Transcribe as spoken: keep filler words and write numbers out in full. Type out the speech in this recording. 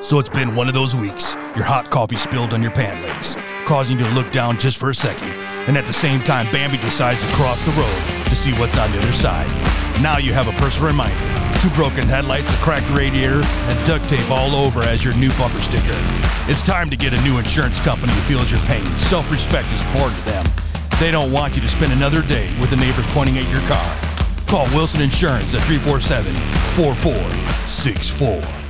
So it's been one of those weeks. Your hot coffee spilled on your pant legs, causing you to look down just for a second. And at the same time, Bambi decides to cross the road to see what's on the other side. Now you have a personal reminder. Two broken headlights, a cracked radiator, and duct tape all over as your new bumper sticker. It's time to get a new insurance company who feels your pain. Self-respect is important to them. They don't want you to spend another day with the neighbors pointing at your car. Call Wilson Insurance at three four seven, four four six four.